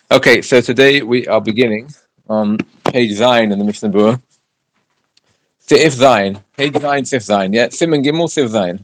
Okay, so today we are beginning on page Zayin in the Mishnah Berurah. Sif Zayin, page Zayin, Sif Zayin. Yeah, Siman Gimel, Sif Zayin.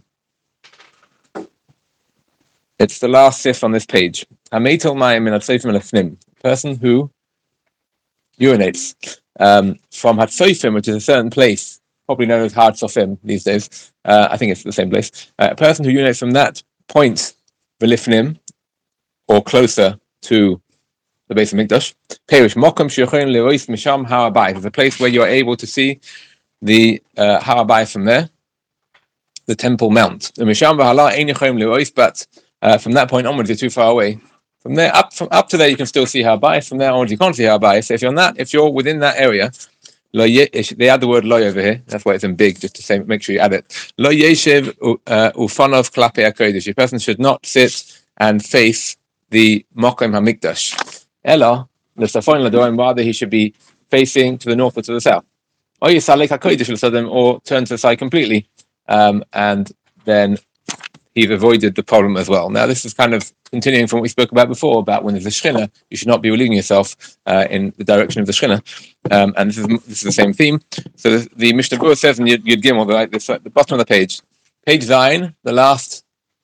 It's the last Sif on this page. Hameitel Mayim min Hatzofim Lefnim. Person who urinates from Hatzofim, which is a certain place, probably known as Har Tzofim these days. I think it's the same place. A person who urinates from that point, Velifnim, or closer to the base of Mikdash. Perish Mokum Shechoin Lerois Misham Har Habayis. It's a place where you are able to see the Har Habayis from there, the Temple Mount. The Misham V'Hala Ein Yechoim Lerois, but from that point onwards, you're too far away. From there up to there, you can still see Har Habayis. From there onwards, you can't see Har Habayis. So if you're within that area, they add the word loy over here. That's why it's in big, just to say, make sure you add it. Lo yeshiv ufanov klape hakodesh. A person should not sit and face the Mokom HaMikdash. Ella, the Safon Ladoim, rather he should be facing to the north or to the south. Or turn to the side completely, and then he's avoided the problem as well. Now, this is kind of continuing from what we spoke about before, about when there's a Shechina, you should not be relieving yourself in the direction of the Shechina. And this is the same theme. So the Mishnah Berurah says in Yud Gimel, right, this at the bottom of the page Zayin, the last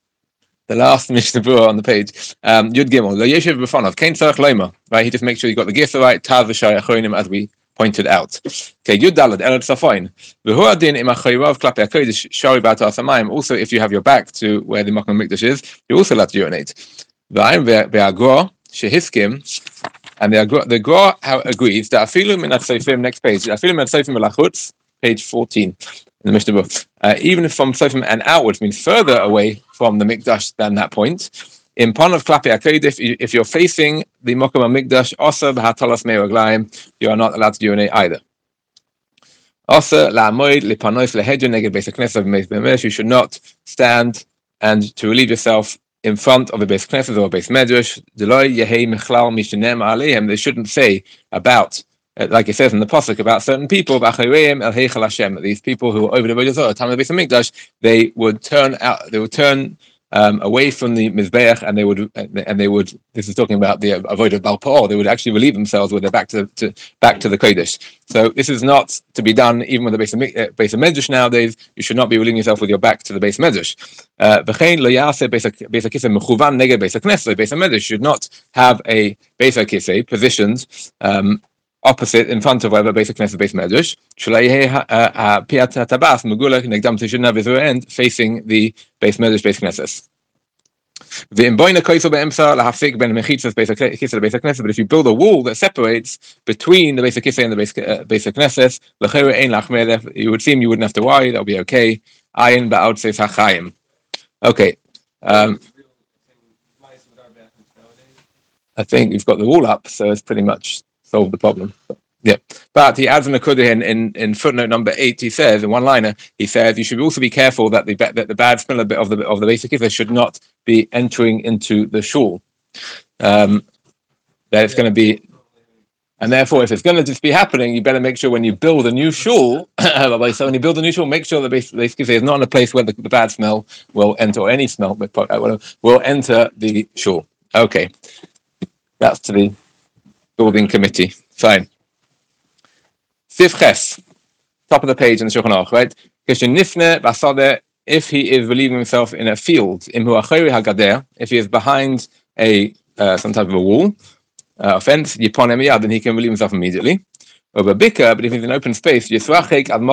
Mishnah Berurah on the page, Yud Gimel, Lo Yeshiv B'Fanov, Kain Tzarech Loima, right? He just makes sure you got the Gifta right, Taz V'Shai Achronim, as we pointed out. Okay, Yud Dalad, Elad Safoin, V'hu Adin Im HaChoyrav Klape HaKodesh Shari B'Atar Samayim. Also, if you have your back to where the Makom Mikdash is, you're also allowed to urinate. V'ayim Ve'agro Shehiskim, and the Gra agrees that Afilu Min HaTzofim, next page, Afilu Min HaTzofim Melachutz, page 14. In the Mishnah Berurah, even if from Tzofim and outwards means further away from the Mikdash than that point. In Pon of Klape HaKodesh, if you're facing the Mokom HaMikdash, Osa b'Hatalas Mei Raglayim, you are not allowed to urinate either. Osa la'amoid li'panois le'hedyon neged Beis HaKnesset v'Beis Medrash, you should not stand and to relieve yourself in front of a Beis HaKnesset or a Beis Medrash. Deloi yehei mechlal mishenem aleim, they shouldn't say about, like it says in the pasuk about certain people, these people who were over the Avodah Zarah, time of the Beis Hamikdash, they would turn away from the Mizbeach, and they would. This is talking about the Avodah Baal Peor. They would actually relieve themselves with their back to the Kodesh. So this is not to be done even with the Beis Medrash nowadays. You should not be relieving yourself with your back to the Beis Medrash. V'chein lo yaseh Beis HaKisei mechuvan neged Beis HaKnesset. Beis Medrash should not have a Beis HaKisei positioned opposite in front of whatever Beis HaKnesset, Beis Medrash. Shouldn't have his rear end facing the Beis Medrash, Beis Knesset. But if you build a wall that separates between the Beis HaKisei and the Beis Knesset, you would seem you wouldn't have to worry, that'll be okay. Ayin ba'od seis hachayim. Okay. I think you've got the wall up, so it's pretty much solved the problem. Yeah, but he adds in in footnote number 8. He says in one liner, he says you should also be careful that the bad smell of the Beis HaKisei should not be entering into the shul. That it's going to be, and therefore, if it's going to just be happening, you better make sure when you build a new shul. So when you build a new shul, make sure the Beis HaKisei is not in a place where the bad smell will enter, or any smell will enter the shul. Okay, that's to the building committee. Fine. Sif Ches, top of the page in the Shulchan Aruch, right? If he is relieving himself in a field, if he is behind some type of a wall, fence, then he can relieve himself immediately. But if he's in open space, he should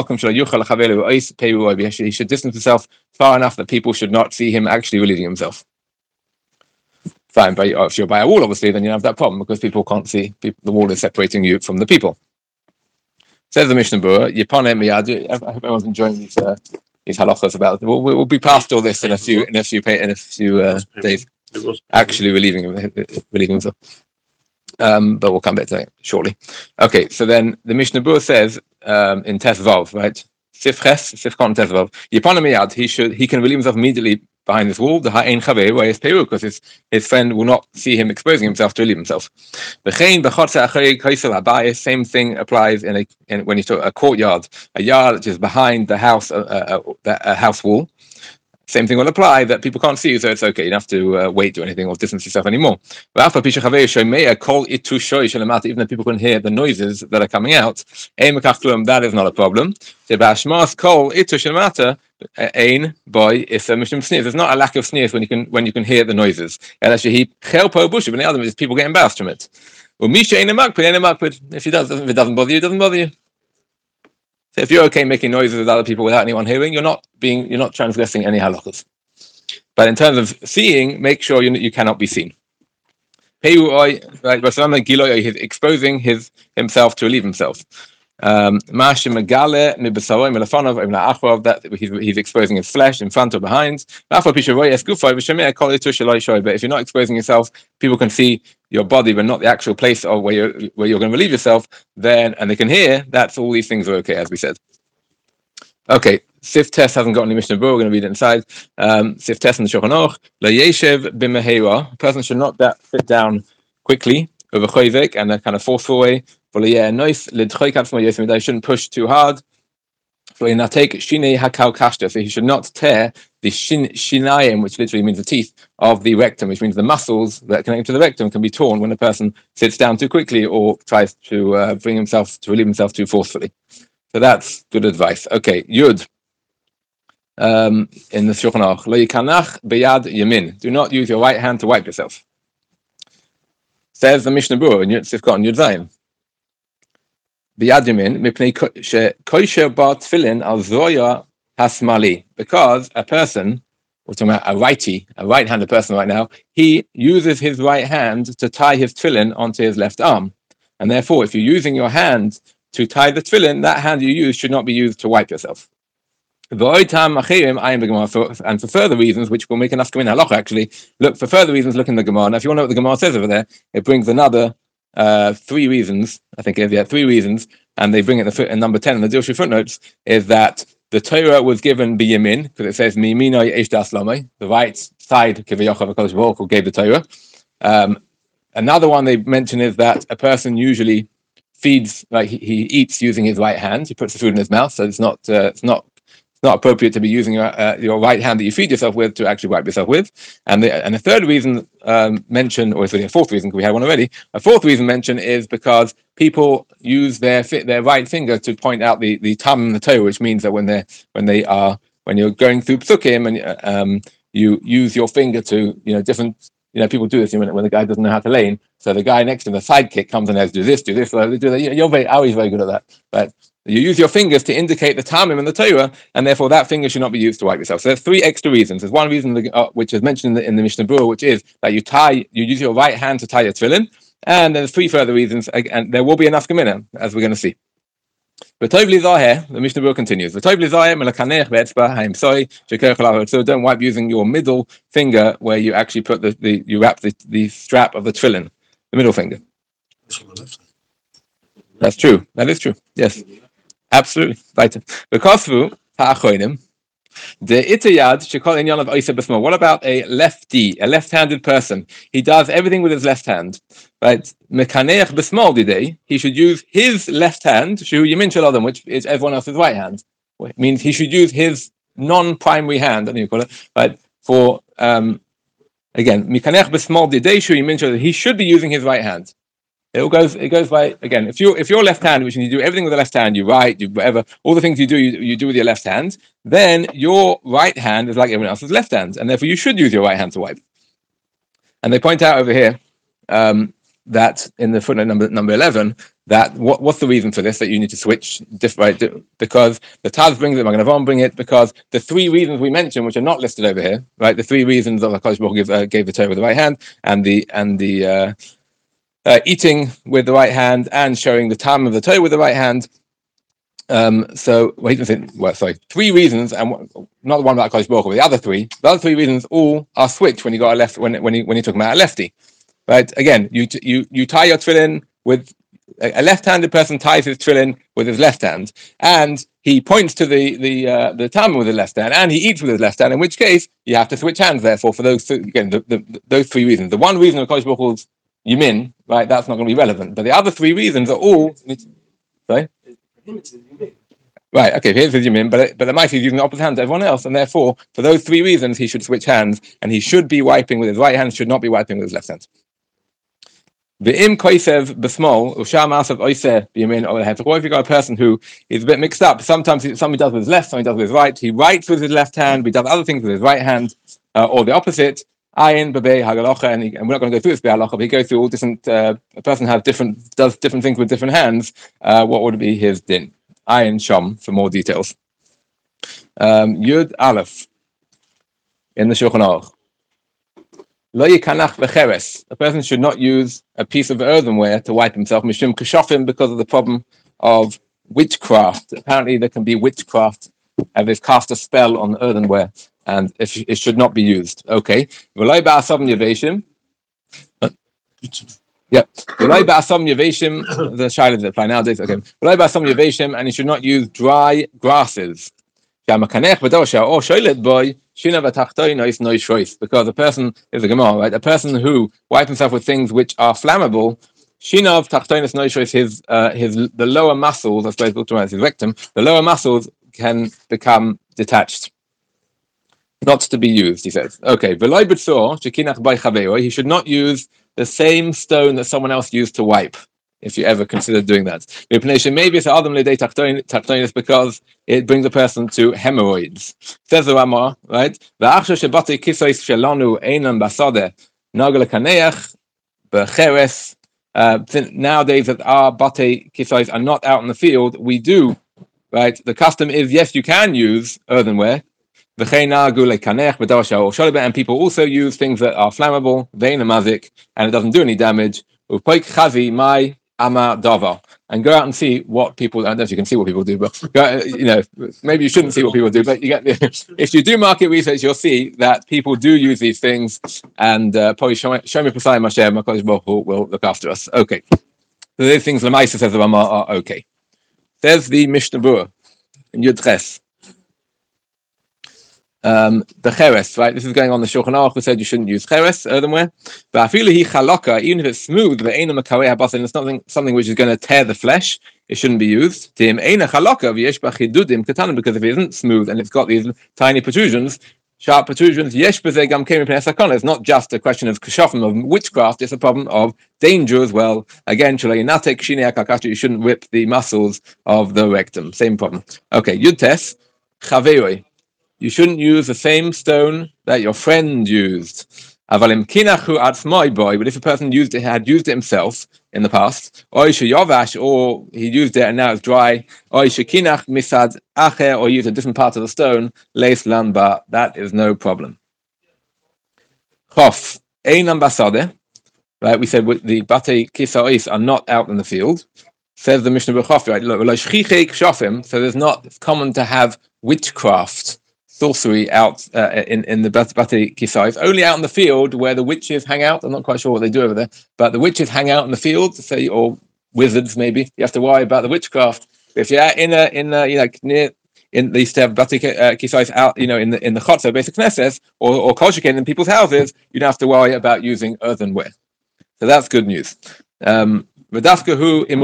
distance himself far enough that people should not see him actually relieving himself. Fine, but if you're by a wall, obviously, then you have that problem because people can't see. The wall is separating you from the people. Says the Mishnah Berurah, Yiponem miyad. I hope everyone's enjoying these halachas about it. We'll be past all this in a few days. Actually relieving himself. But we'll come back to that shortly. Okay, so then the Mishnah Berurah says in Tes Vav, right? Sif Ches, Sif Kon Tes Vav. Yiponem miyad. He can relieve himself immediately behind this wall, the ha'ein chavei, where his peru, because his friend will not see him exposing himself to relieve himself. Same thing applies when you talk a courtyard, a yard which is behind the house, a house wall. Same thing will apply that people can't see you, so it's okay. You don't have to wait or anything or distance yourself anymore. Even if people can hear the noises that are coming out, that is not a problem. There's not a lack of sneers when you can hear the noises. People get embarrassed from it. If it doesn't bother you, it doesn't bother you. So if you're okay making noises with other people without anyone hearing, you're not transgressing any halachas. But in terms of seeing, make sure you cannot be seen. He's exposing himself to relieve himself. That he's exposing his flesh in front or behind. But if you're not exposing yourself, people can see your body, but not the actual place of where you're going to relieve yourself. And they can hear. That's all these things are okay, as we said. Okay, Sif Tes hasn't got any Mishnah Berurah. We're going to read it inside. Sif Tes in the Shulchan Aruch. Layeshev b'meheira. A person should not sit down quickly over choivek and a kind of forceful way. They shouldn't push too hard. So he should not tear the shinayim, which literally means the teeth of the rectum, which means the muscles that connect to the rectum can be torn when a person sits down too quickly or tries to relieve himself too forcefully. So that's good advice. Okay, Yud. In the Shulchan Aruch, lo yikanach beyad yamin. Do not use your right hand to wipe yourself. Says the Mishnah Berurah in Yud Zayin. Beyad yamin mipnei kosher bar tefillin al zoya hasmali. Because a person, we're talking about a right-handed person right now, he uses his right hand to tie his tefillin onto his left arm, and therefore, if you're using your hand to tie the tefillin, that hand you use should not be used to wipe yourself. And for further reasons, which will make enough come in halacha, actually, look in the Gemara. Now, if you want to know what the Gemara says over there, it brings another 3 reasons. I think 3 reasons, and they bring it in number 10 in the Dilshu footnotes, is that the Torah was given biyamin, because it says miyamino yesh das lamei, the right side kivayachov HaKadosh Baruch Hu gave the Torah. Another one they mention is that a person usually feeds, like he eats using his right hand. He puts the food in his mouth, so it's not appropriate to be using your right hand that you feed yourself with to actually wipe yourself with. And the third reason mentioned, or sorry, a fourth reason, because we had one already. A fourth reason mentioned is because people use their right finger to point out the tam and the toe, which means that when you're going through psukim and you use your finger to different. People do this when the guy doesn't know how to lane. So the guy next to him, the sidekick, comes and says, do this, do that. Ari's very good at that. But you use your fingers to indicate the tamim and the Torah, and therefore that finger should not be used to wipe yourself. So there's 3 extra reasons. There's one reason which is mentioned in the Mishnah Berurah, which is that you use your right hand to tie your tefillin, and there's 3 further reasons, and there will be enough gemina, as we're going to see. The Mishnah Berurah continues. So don't wipe using your middle finger, where you actually put you wrap the strap of the tefillin, the middle finger. That's true. That is true. Yes, absolutely. What about a left-handed person? He does everything with his left hand, right? He should use his left hand, which is everyone else's right hand. It means he should use his non-primary hand, I think you call it, right? For again, he should be using his right hand. It goes by, again, if you're left-handed, which you do everything with the left hand, you write, you whatever, all the things you do with your left hand, then your right hand is like everyone else's left hand, and therefore you should use your right hand to wipe. And they point out over here that in the footnote number 11, that what's the reason for this, that you need to switch, right? Because the Taz brings it, Magen Avraham bring it, because the 3 reasons we mentioned, which are not listed over here, right? The 3 reasons of HaKadosh Baruch Hu gave the Torah with the right hand, and the eating with the right hand and showing the tam of the toe with the right hand. 3 reasons, and not the one about HaKadosh Baruch Hu, but the other 3. The other 3 reasons all are switched when you got a left when you're talking about a lefty, right? Again, you tie your tefillin with a left-handed person ties his tefillin with his left hand, and he points to the tam with his left hand, and he eats with his left hand. In which case, you have to switch hands. Therefore, for those those 3 reasons, the one reason HaKadosh Baruch Hu's Yamin, right? That's not going to be relevant. But the other 3 reasons are all. Sorry. Right, okay, here's his Yamin, but the mice he's using the opposite hand to everyone else, and therefore, for those three reasons, he should switch hands, and he should be wiping with his right hand, should not be wiping with his left hand. V'im koisev b'smol u'sham asav oiseh b'yamin or left. Or if you got a person who is a bit mixed up, sometimes something does with his left, something does with his right. He writes with his left hand, but he does other things with his right hand, or the opposite. Ayin b'bei hagalocha, and we're not going to go through this b'halacha, but he goes through all different. A person does different things with different hands. What would be his din? Ayin sham for more details. Yud Aleph in the Shulchan Aruch. Lo yikanach v'cheres. A person should not use a piece of earthenware to wipe himself. Mishum kashofim, because of the problem of witchcraft. Apparently, there can be witchcraft, and they've cast a spell on earthenware, and it should not be used. Okay. V'lo ba'asam yeveshim. Yeah. V'lo ba'asam yeveshim. The shayla that apply nowadays. Okay. V'lo ba'asam yeveshim, and you should not use dry grasses. Because a person is a Gemara, right? A person who wipes himself with things which are flammable, shinav tachtoinus noishois, the lower muscles, I suppose, his rectum, the lower muscles can become detached, not to be used. He says, okay. He should not use the same stone that someone else used to wipe, if you ever consider doing that. Maybe it's Adam Lidei Tachtonis because it brings a person to hemorrhoids. Says the Ramah, right? Nowadays that our bate kisois are not out in the field, we do, right? The custom is, yes, you can use earthenware, and people also use things that are flammable, and it doesn't do any damage. And go out and see what people. I don't know if you can see what people do, but maybe you shouldn't see what people do. But you get if you do market research, you'll see that people do use these things, and probably show me Pasai Mashem, Hakadosh Baruch Hu will look after us. Okay, so these things the Lamaisa says the Rama are okay. There's the Mishnah Berurah in Yud Ches. The cheres, right? This is going on the Shulchan Aruch, who said you shouldn't use cheres, earthenware. But even if it's smooth, and it's something which is going to tear the flesh, it shouldn't be used. Because if it isn't smooth and it's got these tiny protrusions, sharp protrusions, it's not just a question of kashafim, of witchcraft, it's a problem of danger as well. Again, you shouldn't whip the muscles of the rectum. Same problem. Okay, Yud Tes, chaveroi. You shouldn't use the same stone that your friend used. But if a person had used it himself in the past, or he used it and now it's dry, or used a different part of the stone, that is no problem. Chof, right? We said the bate kisois are not out in the field. Says the Mishnah Berurah, right? So it's not common to have witchcraft, sorcery out in the bate kisois, only out in the field where the witches hang out. I'm not quite sure what they do over there, but the witches hang out in the field, say, or wizards maybe. You have to worry about the witchcraft. If you're near in they used to have bate kisois out, in the chotzer, basic knesses, or kol sheken in people's houses, you don't have to worry about using earthenware. So that's good news. But of course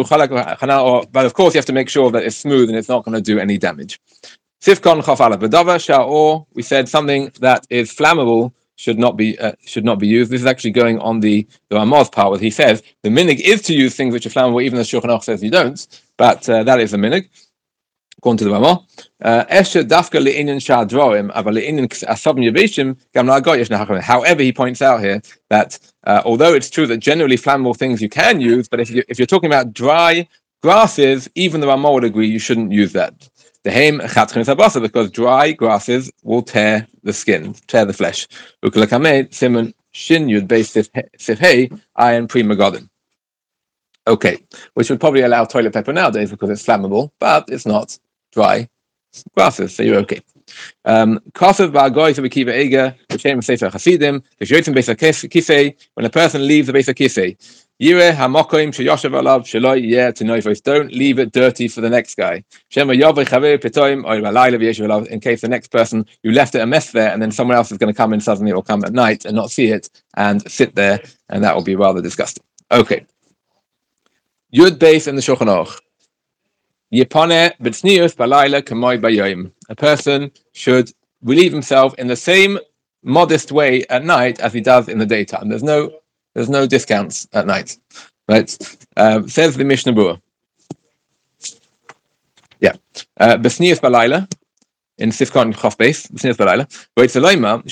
you have to make sure that it's smooth and it's not going to do any damage. Sifkon chafala b'dava sha'or. We said something that is flammable should not be used. This is actually going on the Ramah's part, where he says the minig is to use things which are flammable, even though Shulchan Aruch says you don't. But that is the minig, according to the Ramah. Esher dafka le'inyan sha'adroim, aber le'inyan asab yeveshim gam la'goyesh nahachim. However, he points out here that although it's true that generally flammable things you can use, but if you're talking about dry grasses, even the Ramah would agree you shouldn't use that. Because dry grasses will tear the skin, tear the flesh. Okay, which would probably allow toilet paper nowadays because it's flammable, but it's not dry grasses, so you're okay. When a person leaves the Beis HaKisei, don't leave it dirty for the next guy. In case the next person, you left it a mess there, and then someone else is going to come in suddenly or come at night and not see it and sit there, and that will be rather disgusting. Okay. Yud Beis in the Shulchan Aruch. Yipane b'tznius balayla k'moy bayom. A person should relieve himself in the same modest way at night as he does in the daytime. There's no discounts at night, right? Says the Mishnah Berurah. Yeah, b'tznius balayla. In Sifkon Chof Beis, B'snius Balayla, where it's a loima,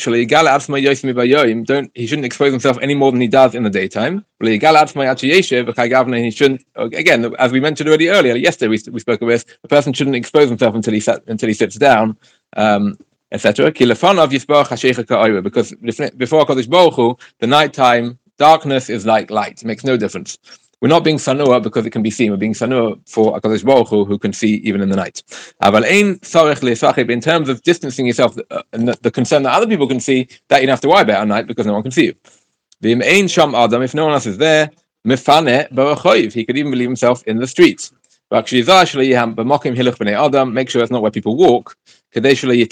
he shouldn't expose himself any more than he does in the daytime. He shouldn't, again, as we mentioned already earlier, yesterday we spoke of this, a person shouldn't expose himself until he sits down, etc. Because before HaKadosh Baruch Hu, the nighttime darkness is like light, it makes no difference. We're not being sanua because it can be seen. We're being sanua for HaKadosh Baruch Hu, who can see even in the night. In terms of distancing yourself and the concern that other people can see, that you don't have to worry about at night because no one can see you. If no one else is there, he could even relieve himself in the streets. Make sure it's not where people walk. That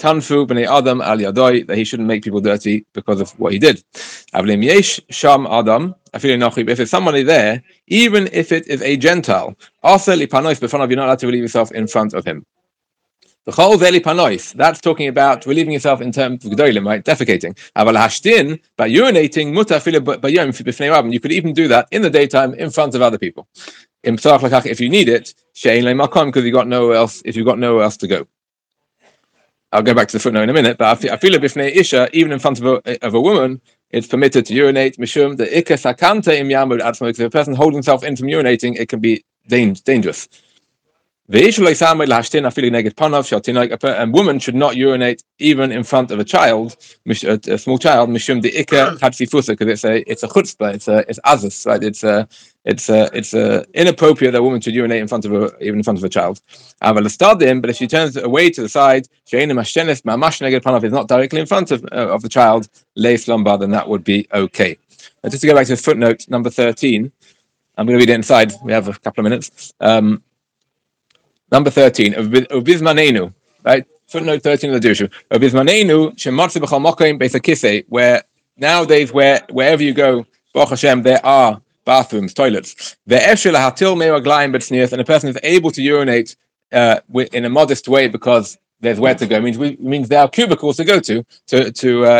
he shouldn't make people dirty because of what he did. If there's somebody there, even if it is a Gentile, you're not allowed to relieve yourself in front of him. That's talking about relieving yourself in terms of gedolim, right? Defecating. But urinating, you could even do that in the daytime in front of other people. If you need it, because you've got nowhere else. If you've got nowhere else to go, I'll go back to the footnote in a minute. But I feel b'fnei isha, even in front of a woman, it's permitted to urinate. Mishum the ikka sakanta im yamud atzmo. If a person holds himself in from urinating, it can be dangerous. A woman should not urinate even in front of a child, a small child. Mishum the ikka hadsifusa, because it's a chutzpah, it's azus, right? It's inappropriate that a woman should urinate even in front of a child. But if she turns away to the side, is not directly in front of the child, then that would be okay. Just to go back to footnote number 13, I'm going to read it inside. We have a couple of minutes. Number 13, Ubizmanenu, right? Footnote 13 of the Dushu. Ubizmanenu, Shematzi b'chol mokim beis hakisei, where nowadays, wherever you go, Baruch Hashem, there are bathrooms, toilets. And a person is able to urinate in a modest way because there's where to go. It means there are cubicles to go to. Then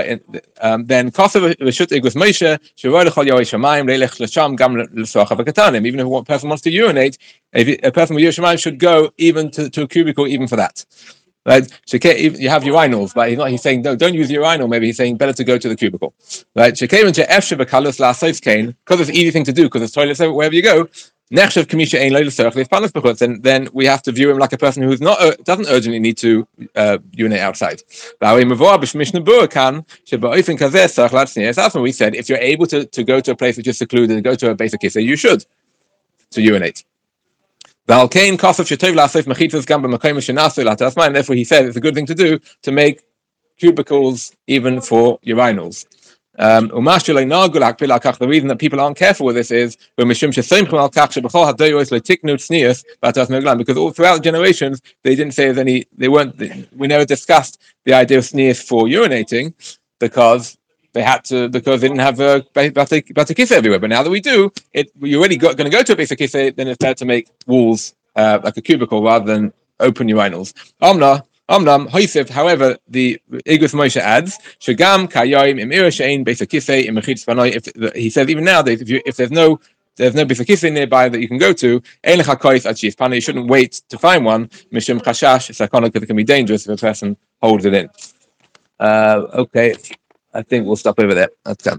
even if one person wants to urinate, a person with Yerushalayim should go even to a cubicle, even for that. Right? So you have urinals, but he's saying no, don't use the urinal. Maybe he's saying better to go to the cubicle. Right? Because it's an easy thing to do because there's toilets wherever you go. Then we have to view him like a person who doesn't urgently need to urinate outside. That's when we said if you're able to go to a place which is secluded and go to a basic kisa, you should to urinate. And therefore he said it's a good thing to do to make cubicles even for urinals. The reason that people aren't careful with this is because all throughout the generations they didn't say we never discussed the idea of sneers for urinating because they didn't have a bata kisa everywhere. But now that we do, you're already going to go to a basic kisa, then it's better to make walls like a cubicle rather than open urinals. However, the Igros Moshe adds, Shagam Kayim Imira Shein Besa Kisei Imachitz Panoi. He says even nowadays, if there's no Besa Kisei nearby that you can go to, Ein Lecha Kois Achis Panoi. You shouldn't wait to find one. Mishum Chashash Sakana, because it can be dangerous if a person holds it in. Okay, I think we'll stop over there. That's done.